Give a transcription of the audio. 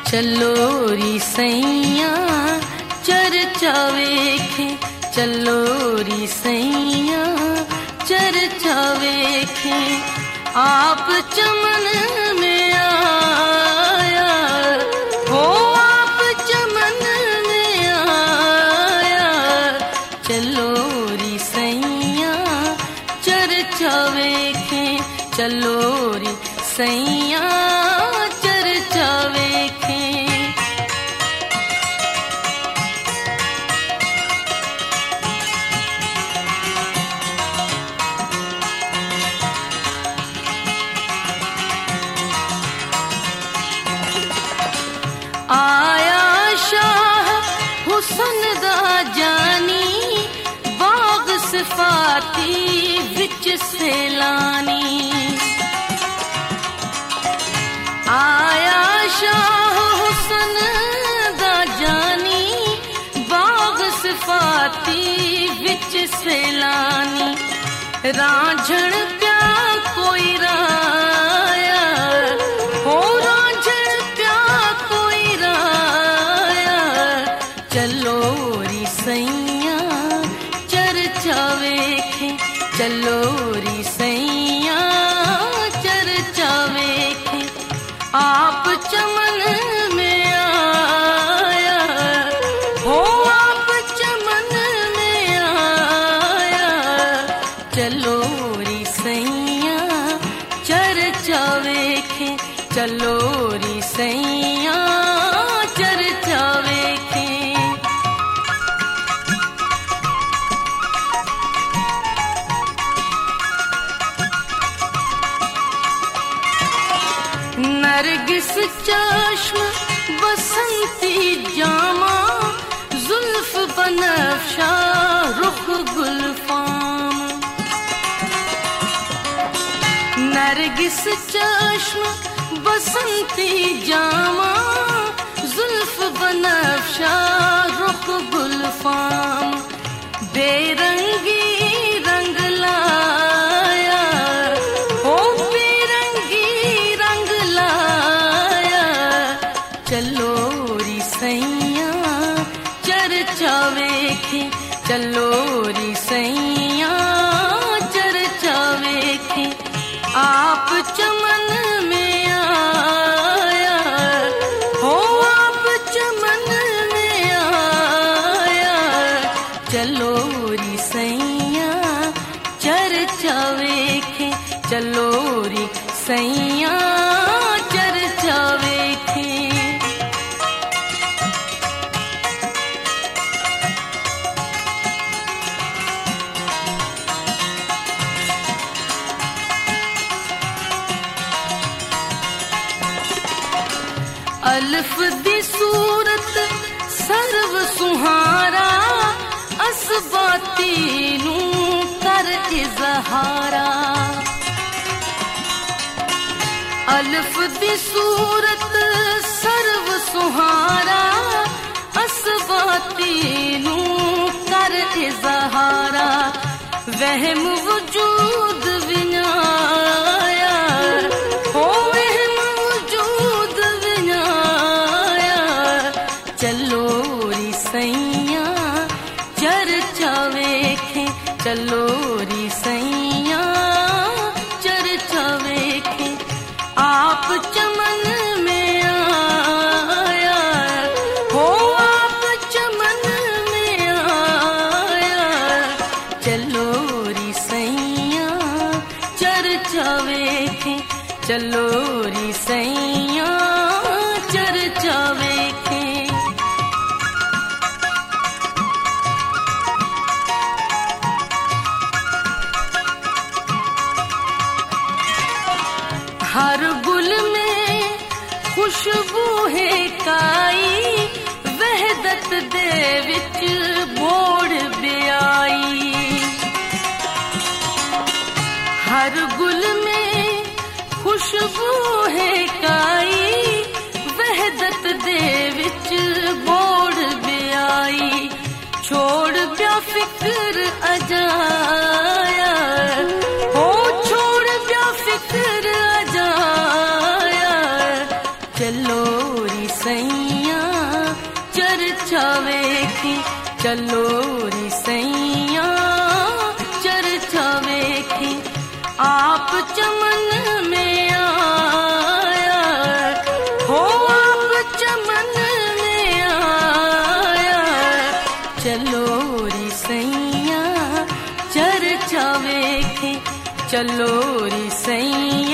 चलो री सैया चर्चा वेखे, चलो री सैया चर्चा वेखे। आप चमन में आया हो, आप चमन में आया। चलो री सैया चर्चा वेखे, चलो री सैया चर्चा वेखे। आया शाह हुसन दा जानी, बाग सिफाती विच सैलानी। आया शाह हुसन दा जानी, बाग सिफाती विच सैलानी। रांझण प्या कोई राया हो, रांझण प्या कोई राया। चलो री सैया चर्चा वेखे, चलो री सैया चर्चा वेखे। आप चमन में आया हो, आप चमन में आया। चलो री सैया चर्चा वेखे, चलो री सैया चर्चा वेखे। नरगिस चश्म बसंती जामा, जुल्फ बनफशा रुख गुलफाम। नरगिस चश्म बसंती जामा, जुल्फ बनफशा रुख गुलफाम। बेरंगी रंग लाया हो, बेरंगी रंग लाया। चलो री सैया चर्चा वेखे, चलो री सैया चर्चा वेखे। आप चमन में आया हो, आप चमन में आया। चलो री सैया चर्चा वेखे, चलो री सैया चर्चा वेखे। अल्फ दी सूरत सर्व सुहारा, असबाती नू कर इजहारा। अल्फ दी सूरत सर्व सुहारा, असबाती नू कर इजहारा। वहम वजूद विनाया हो, वहम वजूद विनाया। चलो री सैया चर्चा वेखे, चलो री सैया चर्चा वेखे। आप चमन में आया हो, आप चमन में आया। चलो री सैया चर्चा वेखे, चलो री सैया चर्चा वेखे। हर गुल में खुशबू है काई, वहदत दे विच बोड़ ब्याई। हर गुल में खुशबू है काई, वहदत दे विच बोड़ ब्याई। छोड़ ब्या फिक्र अजाया हो, छोड़ ब्या फिक्र अजाया। चलो री सैया चलो री सैया चर्चा वेखी आप चमन में आया हो, आप चमन में आया। चलो री सैया चर्चा वेखी, चलो री सैया